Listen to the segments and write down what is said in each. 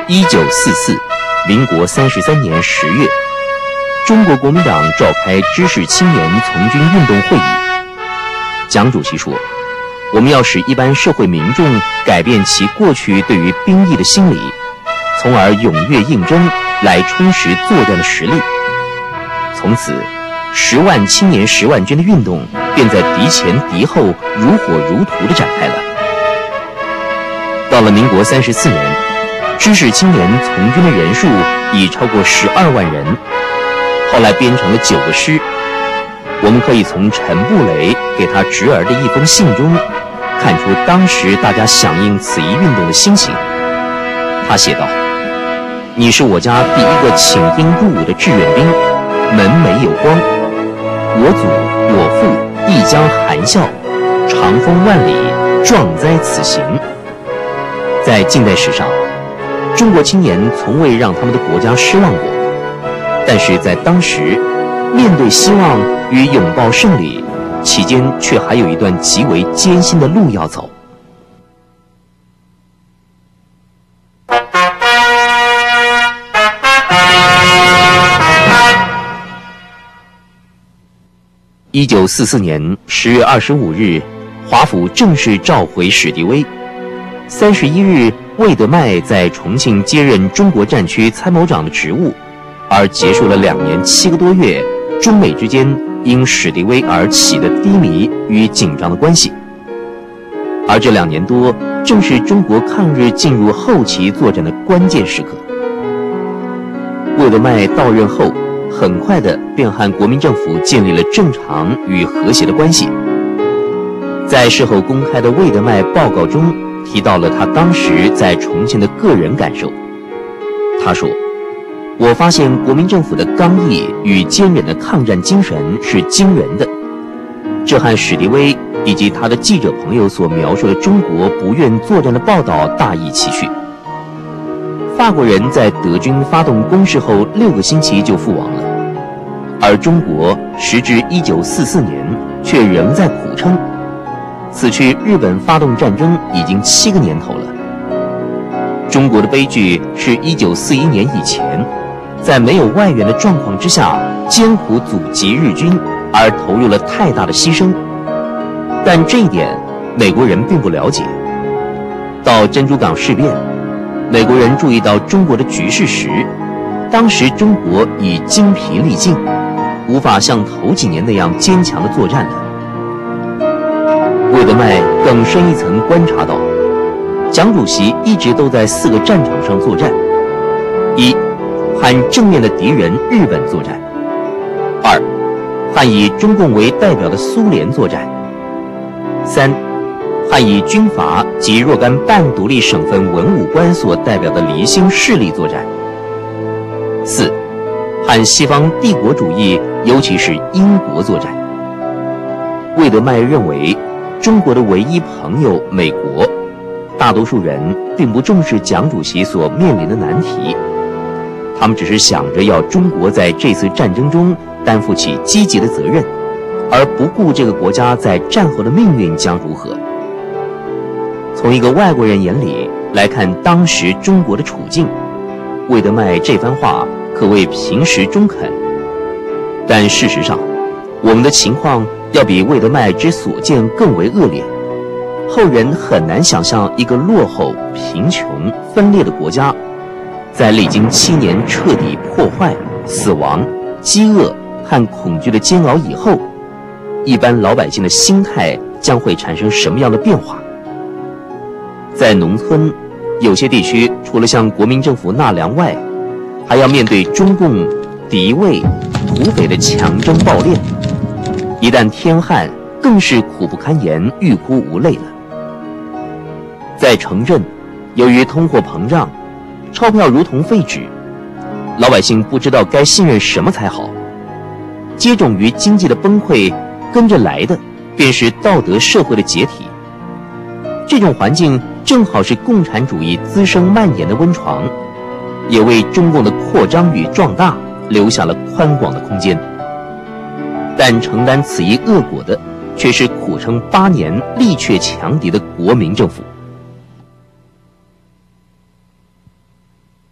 1944，民国33年10月，中国国民党召开知识青年从军运动会议。蒋主席说，我们要使一般社会民众改变其过去对于兵役的心理，从而踊跃应征，来充实作战的实力。从此10万青年10万军的运动便在敌前敌后如火如荼地展开了。到了民国34年，知识青年从军的人数已超过12万人，后来编成了9个师。我们可以从陈布雷给他侄儿的一封信中看出当时大家响应此一运动的心情。他写道：你是我家第一个请兵入伍的志愿兵，门楣有光，我祖我父亦将含笑，长风万里，壮哉此行。在近代史上，中国青年从未让他们的国家失望过，但是在当时，面对希望与拥抱胜利，期间却还有一段极为艰辛的路要走。1944年10月25日，华府正式召回史迪威。31日，魏德迈在重庆接任中国战区参谋长的职务，而结束了2年7个多月中美之间因史迪威而起的低迷与紧张的关系。而这2年多正是中国抗日进入后期作战的关键时刻。魏德迈到任后，很快的便和国民政府建立了正常与和谐的关系。在事后公开的魏德迈报告中提到了他当时在重庆的个人感受。他说，我发现国民政府的刚毅与坚韧的抗战精神是惊人的，这和史迪威以及他的记者朋友所描述的中国不愿作战的报道大异其趣。法国人在德军发动攻势后6个星期就覆亡了，而中国时至1944年却仍在苦撑。此去日本发动战争已经7个年头了。中国的悲剧是1941年以前，在没有外援的状况之下，艰苦阻击日军，而投入了太大的牺牲。但这一点美国人并不了解。到珍珠港事变，美国人注意到中国的局势时，当时中国已精疲力尽，无法像头几年那样坚强的作战了。魏德迈更深一层观察到，蒋主席一直都在4个战场上作战：一，和正面的敌人日本作战；二，和以中共为代表的苏联作战；三，和以军阀及若干半独立省份文武官所代表的离心势力作战；四，和西方帝国主义，尤其是英国作战。魏德迈认为，中国的唯一朋友美国，大多数人并不重视蒋主席所面临的难题，他们只是想着要中国在这次战争中担负起积极的责任，而不顾这个国家在战后的命运将如何。从一个外国人眼里来看当时中国的处境，魏德迈这番话可谓平实中肯。但事实上，我们的情况要比魏德迈之所见更为恶劣。后人很难想象一个落后、贫穷、分裂的国家，在历经7年彻底破坏、死亡、饥饿和恐惧的煎熬以后，一般老百姓的心态将会产生什么样的变化。在农村，有些地区除了向国民政府纳粮外，还要面对中共、敌卫、土匪的强征暴敛，一旦天旱，更是苦不堪言，欲哭无泪了。在城镇，由于通货膨胀，钞票如同废纸，老百姓不知道该信任什么才好。接踵于经济的崩溃，跟着来的便是道德社会的解体。这种环境正好是共产主义滋生蔓延的温床，也为中共的扩张与壮大留下了宽广的空间。但承担此一恶果的，却是苦撑8年、力却强敌的国民政府。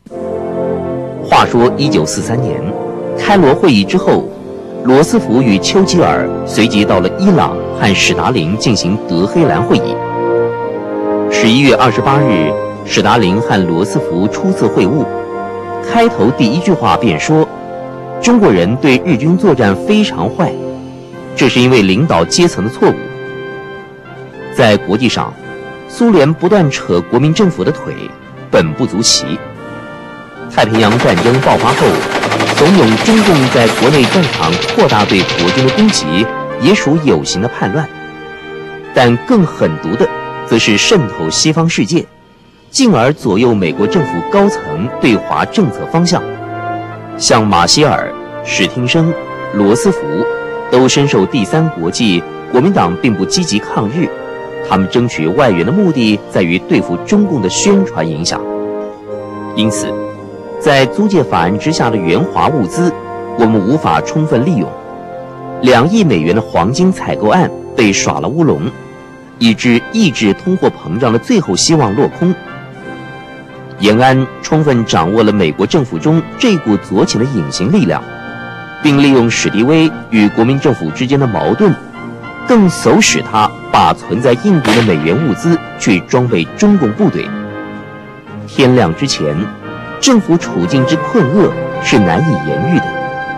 说1943年开罗会议之后，罗斯福与丘吉尔随即到了伊朗和史达林进行德黑兰会议。11月28日，史达林和罗斯福初次会晤，开头第一句话便说：“中国人对日军作战非常坏，这是因为领导阶层的错误。”在国际上，苏联不断扯国民政府的腿，本不足奇。太平洋战争爆发后，怂恿中共在国内战场扩大对国军的攻击，也属有形的叛乱。但更狠毒的，则是渗透西方世界，进而左右美国政府高层对华政策方向。像马歇尔、史汀生、罗斯福都深受第三国际国民党并不积极抗日，他们争取外援的目的在于对付中共的宣传影响。因此，在租借法案之下的援华物资，我们无法充分利用。2亿美元的黄金采购案被耍了乌龙，以致抑制通货膨胀的最后希望落空。延安充分掌握了美国政府中这股左倾的隐形力量，并利用史迪威与国民政府之间的矛盾，更唆使他把存在印度的美元物资去装备中共部队。天亮之前，政府处境之困厄是难以言喻的。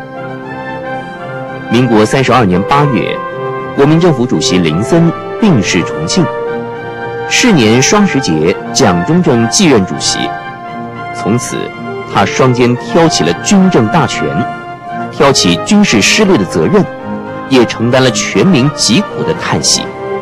民国32年8月，国民政府主席林森病逝重庆。是年双十节，蒋中正继任主席。从此，他双肩挑起了军政大权，挑起军事失利的责任，也承担了全民疾苦的叹息。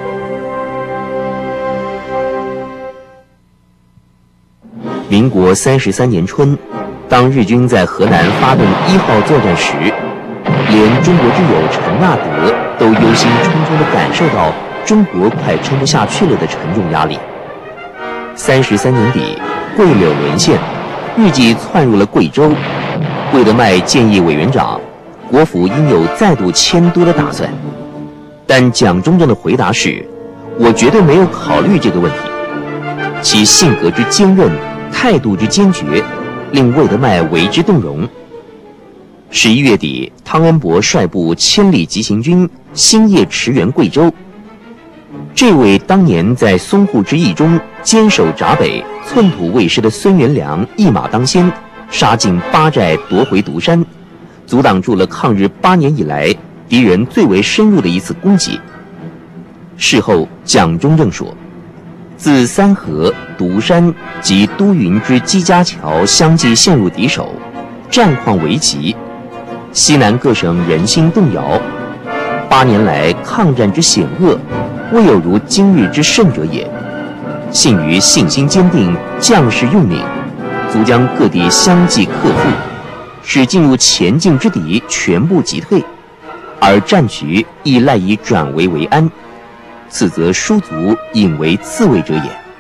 民国33年春，当日军在河南发动1号作战时，连中国之友陈纳德都忧心忡忡地感受到中国快撑不下去了的沉重压力。33年底，桂柳沦陷，日记窜入了贵州。魏德迈建议委员长，国府应有再度迁都的打算。但蒋中正的回答是：“我绝对没有考虑这个问题。”其性格之坚韧，态度之坚决，令魏德迈为之动容。11月底，汤恩伯率部千里急行军，星夜驰援贵州。这位当年在淞沪之役中坚守闸北、寸土未失的孙元良一马当先，杀进八寨，夺回独山，阻挡住了抗日8年以来敌人最为深入的一次攻击。事后，蒋中正说：“自三河、独山及都匀之基家桥相继陷入敌手，战况危急，西南各省人心动摇。8年来抗战之险恶，未有如今日之胜者也。幸于信心坚定，将士用敏，足将各地相继克服，使进入前进之敌全部击退，而战局亦赖以转危为安。此则殊足引为自卫者也。”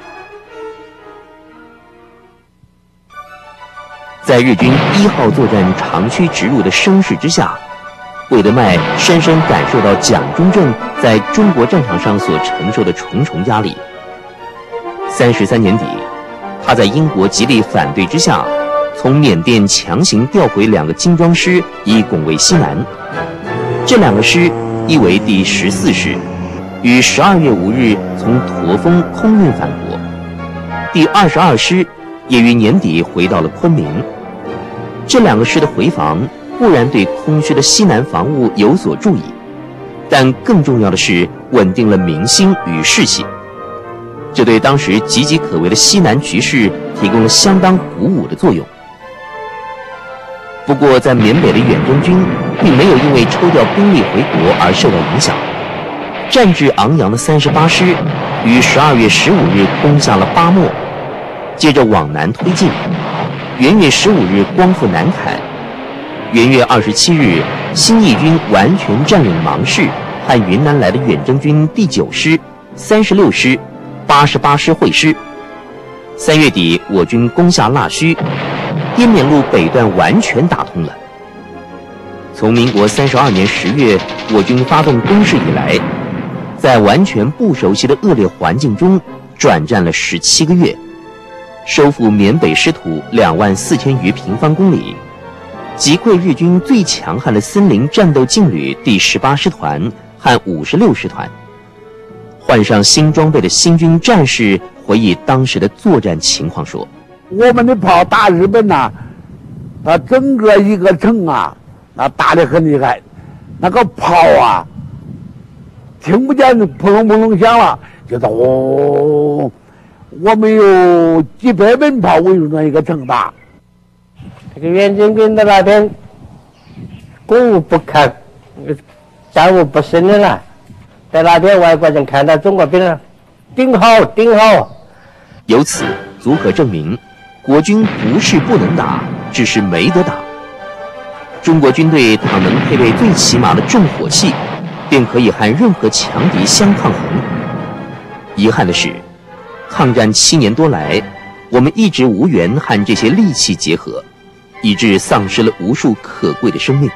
在日军1号作战长驱直入的声势之下，魏德迈深深感受到蒋中正在中国战场上所承受的重重压力。33年底，他在英国极力反对之下，从缅甸强行调回2个精装师，以拱卫西南。这2个师，一为第14师，于12月5日从驼峰空运返国；第22师也于年底回到了昆明。这2个师的回防固然对空虚的西南防务有所注意，但更重要的是稳定了民心与士气，这对当时岌岌可危的西南局势提供了相当鼓舞的作用。不过，在缅北的远征军并没有因为抽调兵力回国而受到影响。战志昂扬的38师于12月15日攻下了巴莫，接着往南推进。元月15日光复南坎，元月27日，新义军完全占领芒市，和云南来的远征军第9师、36师、88师会师。3月底，我军攻下腊戌，滇缅路北段完全打通了。从民国32年10月我军发动攻势以来，在完全不熟悉的恶劣环境中转战了17个月，收复缅北失土24000余平方公里， 击溃日军最强悍的森林战斗劲旅第18师团和56师团。换上新装备的新军战士回忆当时的作战情况说：“ 我们的炮打日本呐，整个一个城啊，那打得很厉害，那个炮啊，听不见砰隆砰隆响了，就是哦，我们有几百门炮围住那一个城打。 这个袁精兵的那边攻无不克，战无不胜的了。在那边外国人看到中国兵了，顶好顶好。 由此足可证明，国军不是不能打，只是没得打。中国军队倘能配备最起码的重火器，便可以和任何强敌相抗衡。遗憾的是，抗战7年多来，我们一直无缘和这些利器结合，以致丧失了无数可贵的生命。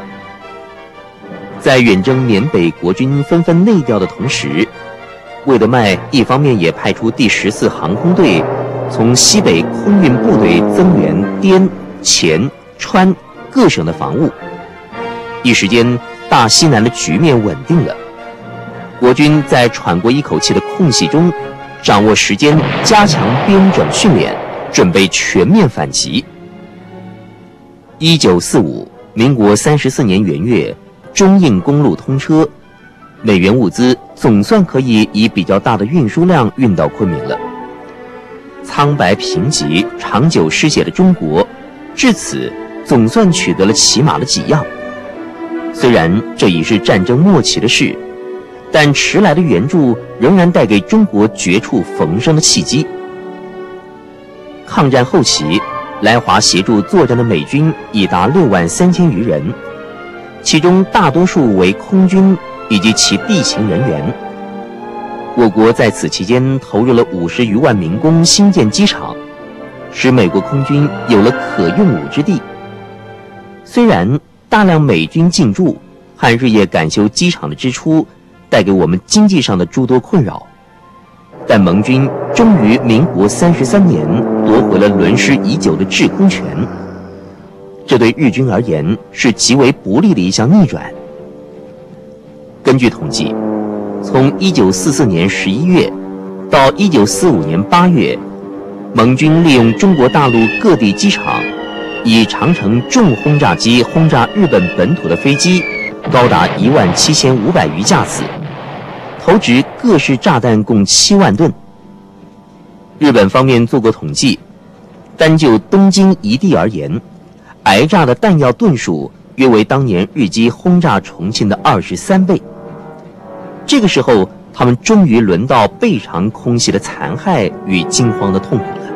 在远征缅北国军纷纷内调的同时，魏德迈一方面也派出第14航空队从西北空运部队增援滇、黔、川各省的防务。一时间，大西南的局面稳定了。国军在喘过一口气的空隙中，掌握时间，加强编整训练，准备全面反击。1945民国34年元月，中印公路通车，美元物资总算可以以比较大的运输量运到昆明了。苍白贫瘠、长久失血的中国，至此总算取得了起码的几样。虽然这已是战争末期的事，但迟来的援助仍然带给中国绝处逢生的契机。抗战后期，来华协助作战的美军已达63000余人，其中大多数为空军以及其地勤人员。我国在此期间投入了50余万民工兴建机场，使美国空军有了可用武之地。虽然大量美军进驻和日夜赶修机场的支出带给我们经济上的诸多困扰，但盟军终于民国33年夺回了沦失已久的制空权，这对日军而言是极为不利的一项逆转。根据统计，从1944年11月到1945年8月，盟军利用中国大陆各地机场，以长程重轰炸机轰炸日本本土的飞机高达17500余架次，投掷各式炸弹共7万吨。日本方面做过统计，单就东京一地而言，挨炸的弹药吨数约为当年日机轰炸重庆的23倍。这个时候，他们终于轮到倍尝空袭的残害与惊慌的痛苦了。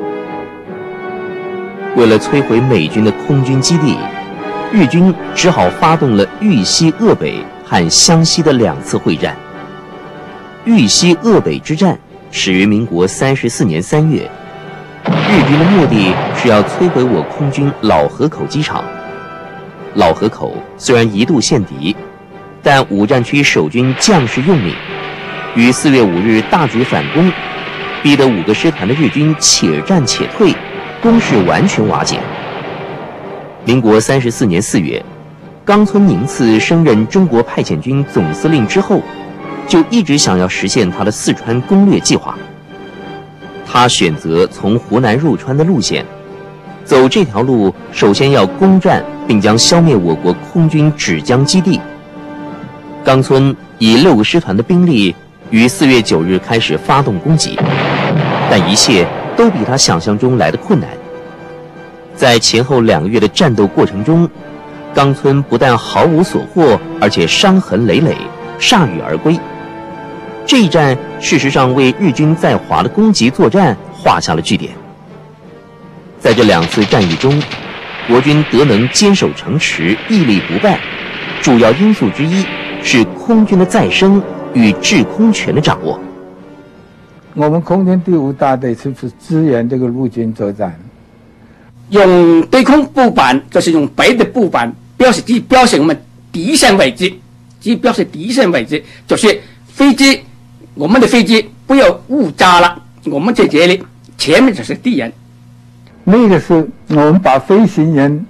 为了摧毁美军的空军基地，日军只好发动了豫西鄂北和湘西的2次会战。豫西鄂北之战始于民国34年3月，日军的目的是要摧毁我空军老河口机场。老河口虽然一度陷敌，但五战区守军将士用命，于4月5日大举反攻，逼得5个师团的日军且战且退，攻势完全瓦解。民国34年4月，冈村宁次升任中国派遣军总司令之后，就一直想要实现他的四川攻略计划。他选择从湖南入川的路线，走这条路首先要攻占并将消灭我国空军芷江基地。冈村以6个师团的兵力于4月9日开始发动攻击，但一切都比他想象中来的困难。在前后2个月的战斗过程中，冈村不但毫无所获，而且伤痕累累，铩羽而归。这一战事实上为日军在华的攻击作战画下了句点。在这2次战役中，国军得能坚守城池，屹立不败，主要因素之一是空军的再生与制空权的掌握。 我们空军第5大队是支援这个陆军作战， 用对空布板，就是用白的布板标示我们敌线位置，即标示敌线位置，就是飞机，我们的飞机不要误炸了，我们在这里，前面就是敌人。 那个是我们把飞行员排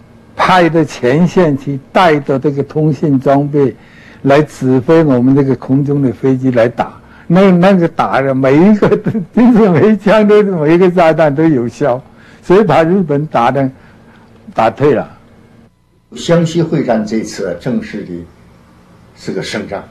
派到前线去，带着这个通信装备，来指挥我们这个空中的飞机来打。那个打的每一个，就是每一枪都是每一个炸弹都有效，所以把日本打退了。 湘西会战这次正式的是个胜仗。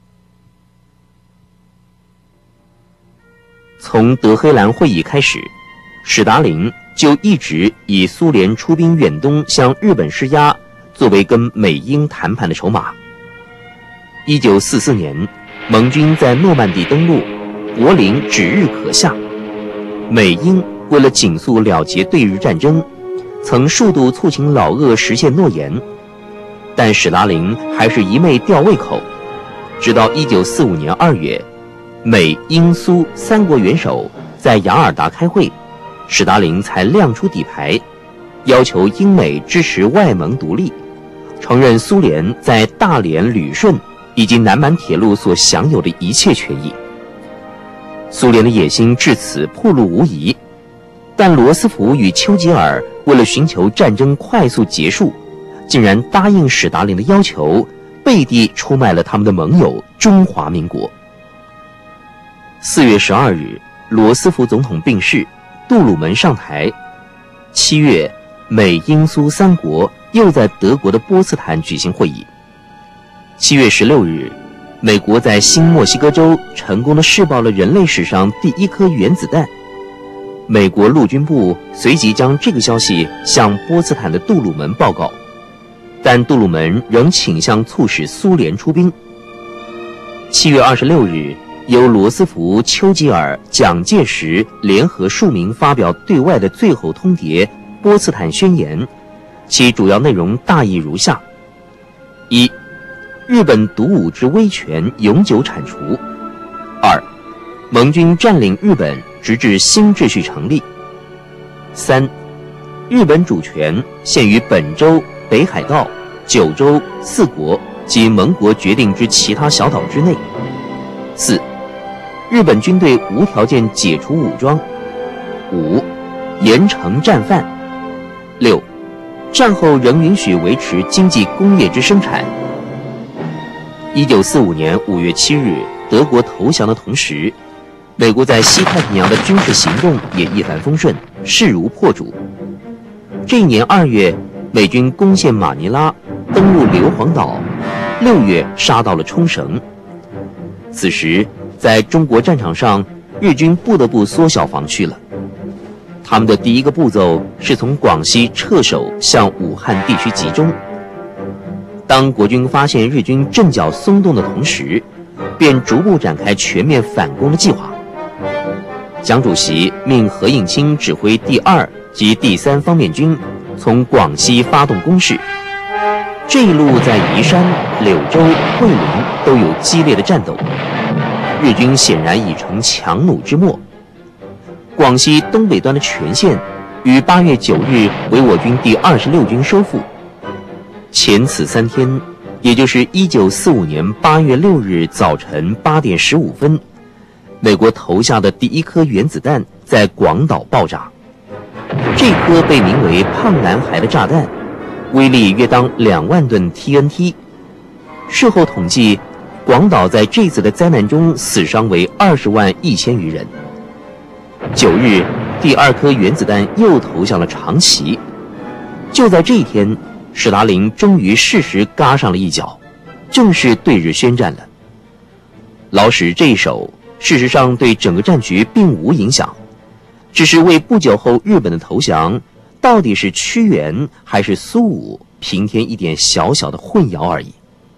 从德黑兰会议开始，史达林就一直以苏联出兵远东向日本施压作为跟美英谈判的筹码。1944年，盟军在诺曼底登陆，柏林指日可下。美英为了紧速了结对日战争，曾数度促请老俄实现诺言，但史达林还是一昧吊胃口。直到1945年2月，美英苏三国元首在雅尔达开会，史达林才亮出底牌，要求英美支持外蒙独立，承认苏联在大连、旅顺以及南满铁路所享有的一切权益。苏联的野心至此暴露无遗，但罗斯福与丘吉尔为了寻求战争快速结束，竟然答应史达林的要求，背地出卖了他们的盟友中华民国。4月12日，罗斯福总统病逝，杜鲁门上台。7月，美英苏三国又在德国的波茨坦举行会议。7月16日，美国在新墨西哥州成功地试爆了人类史上第一颗原子弹。美国陆军部随即将这个消息向波茨坦的杜鲁门报告，但杜鲁门仍倾向促使苏联出兵。7月26日，由罗斯福、丘吉尔、蒋介石联合署名发表对外的最后通牒《波茨坦宣言》，其主要内容大意如下：一、日本独武之威权永久铲除；二、盟军占领日本直至新秩序成立；三、日本主权限于本州、北海道、九州四国及盟国决定之其他小岛之内；四、日本军队无条件解除武装；五、严惩战犯；六、战后仍允许维持经济工业之生产。1945年5月7日，德国投降的同时，美国在西太平洋的军事行动也一帆风顺，势如破竹。这一年2月，美军攻陷马尼拉，登陆硫磺岛；6月杀到了冲绳。此时，在中国战场上，日军不得不缩小防区了。他们的第一个步骤是从广西撤守向武汉地区集中。当国军发现日军阵脚松动的同时，便逐步展开全面反攻的计划。蒋主席命何应钦指挥第2及第3方面军从广西发动攻势。这一路在宜山、柳州、桂林都有激烈的战斗，日军显然已成强弩之末。广西东北端的全线于8月9日为我军第26军收复。前此3天，也就是1945年8月6日早晨8点15分，美国投下的第一颗原子弹在广岛爆炸。这颗被名为胖男孩的炸弹，威力约当2万吨 TNT。事后统计，广岛在这次的灾难中死伤为20万1000余人。9日，第2颗原子弹又投向了长崎。就在这一天，史达林终于适时嘎上了一脚，正式对日宣战了。老史这一手，事实上对整个战局并无影响，只是为不久后日本的投降到底是屈原还是苏武平添一点小小的混淆而已。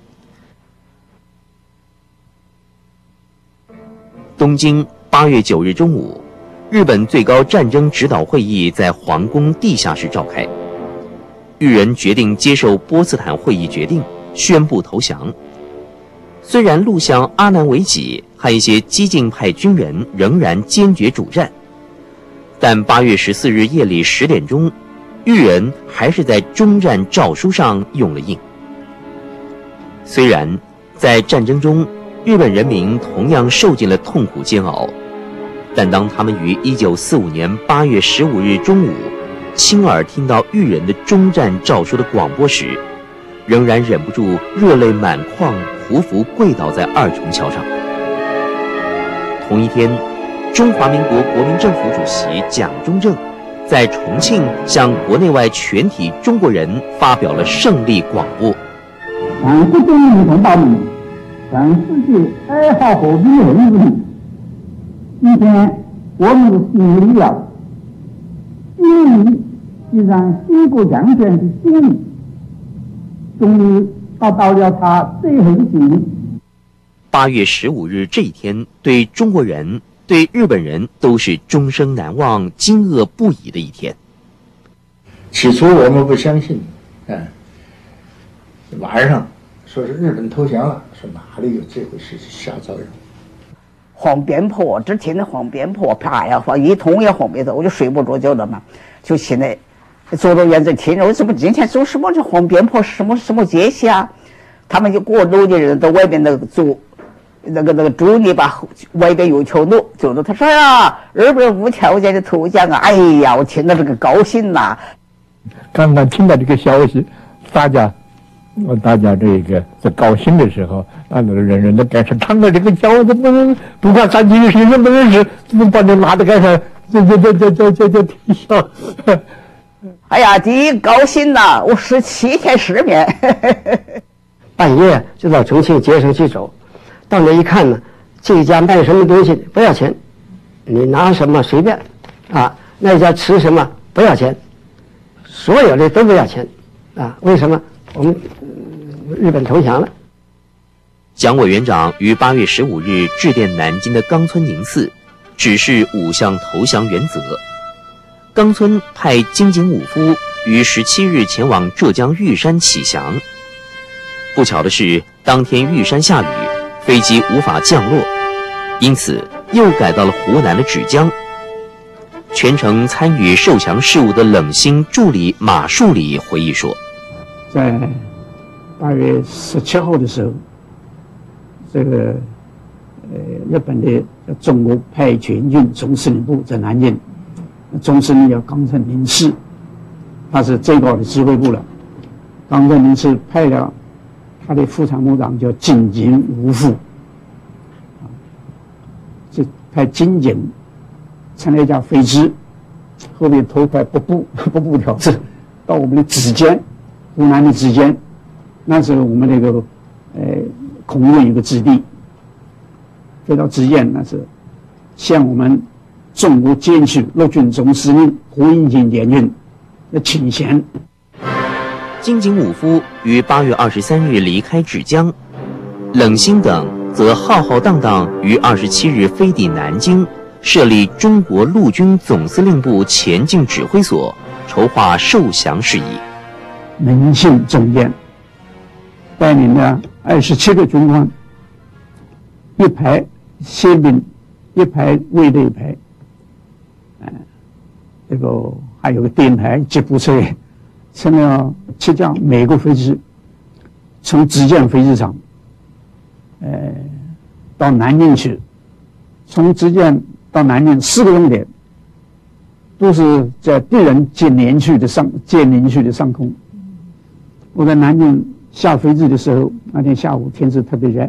东京8月9日中午，日本最高战争指导会议在皇宫地下室召开。裕仁决定接受波茨坦会议决定，宣布投降。虽然陆相阿南惟几和一些激进派军人仍然坚决主战，但8月14日夜里10点钟，裕仁还是在终战诏书上用了印。虽然在战争中，日本人民同样受尽了痛苦煎熬，但当他们于1945年8月15日中午亲耳听到裕仁的终战诏书的广播时，仍然忍不住热泪满眶，匍匐跪倒在二重桥上。同一天，中华民国国民政府主席蒋中正在重庆向国内外全体中国人发表了胜利广播。 全国人民同胞们，全世界爱好和平的人民，今天我们的胜利了，胜利既然新国强权的胜利，终于达到了它最后的境地。 8月15日这一天，对中国人、对日本人都是终生难忘、惊愕不已的一天。 起初我们不相信，晚上说是日本投降了，说哪里有这回事，瞎造谣。 放鞭炮，只听着放鞭炮，啪呀放，一通也放鞭炮，我就睡不着觉了嘛。就现在坐到院子听着，为什么今天走什么这放鞭炮，什么节气啊？他们就给我楼的人到外边那个住。那个猪泥巴外边有条路，走着他说呀，日本无条件的投降啊！哎呀，我听到这个高兴呐！ 刚刚听到这个消息，大家这个在高兴的时候，人人都开始唱了这个叫，怎么不管干净是什么人是，怎么把你拉得开始，就啼笑。 哎呀，第一高兴呐！我17天失眠， 半夜就到重庆街上去走。到那一看呢，这家卖什么东西不要钱，你拿什么随便，啊，那家吃什么不要钱，所有的都不要钱，啊，为什么？我们日本投降了。 蒋委员长于8月15日致电南京的冈村宁次，指示5项投降原则。冈村派金井武夫于17日前往浙江玉山启降。不巧的是，当天玉山下雨，飞机无法降落，因此又改到了湖南的芷江。全程参与受降事务的冷心助理马树礼回忆说， 在8月17号的时候，这个日本的中国派全军总司令部在南京，总司令叫冈村宁次，他是最高的指挥部了。冈村宁次派了他的副参谋长叫金井武夫，就派金井乘了一架飞机，后面头块不布条子，到我们的芷江，湖南的芷江，那时候我们那个空运有个基地，飞到芷江，那是向我们中国舰区陆军总司令胡应钦将军的请降。 金井武夫于8月23日离开芷江，冷心等则浩浩荡荡于27日飞抵南京，设立中国陆军总司令部前进指挥所，筹划受降事宜。 能信总监带领了27个军官，一排宪兵，一排卫队排，这个还有个电台吉普车，乘了7架美国飞机，从芷江飞机场，到南京去，从芷江到南京4个终点，都是在敌人建宁区的上空。我在南京下飞机的时候，那天下午天气特别热，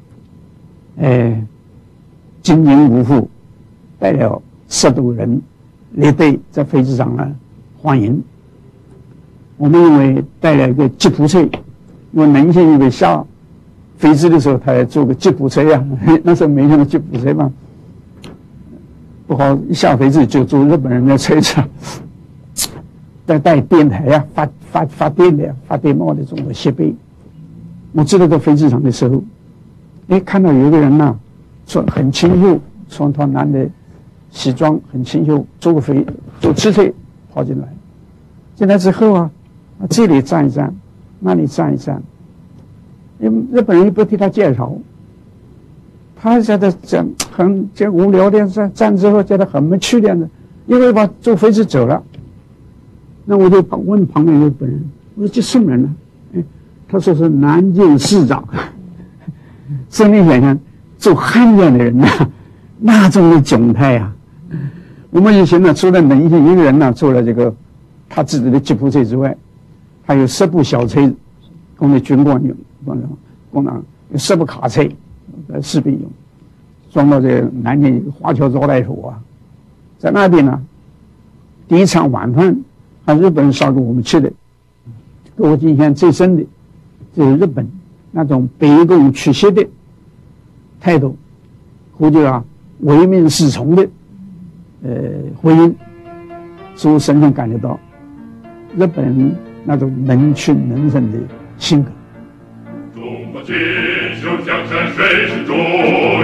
金井武夫带了10多人列队在飞机上呢欢迎。我们因为带了一个吉普车，因为能信因为下飞机的时候他要坐个吉普车呀，那时候没什么吉普车嘛，不好一下飞机就坐日本人的车子，再带电台呀，发电的发电报的这种设备。我知道在飞机场的时候，看到有一个人呐，很清秀，穿套男的西装，很清秀，坐汽车跑进来。进来之后啊，这里站一站，那里站一站，日本人也不替他介绍，他觉得这无聊的站之后觉得很没趣的样子，因为把坐飞机走了。那我就问旁边日本人，我说这什么人呢？他说是南京市长。所以你想想，做汉奸的人呐，那种的窘态啊！我们以前呢，除了能信一个人呢，做了这个他自己的吉普车之外，还有10部小车供那军官用，供那有10部卡车士兵用，装到这南京一个华侨招待所啊，在那边呢，第一场晚饭，日本人烧给我们吃的，给我印象最深的，就是日本那种卑躬屈膝的态度，或者唯命是从的回应，使我深深感觉到日本人那种能屈能伸的性格。 中国锦绣江山谁是中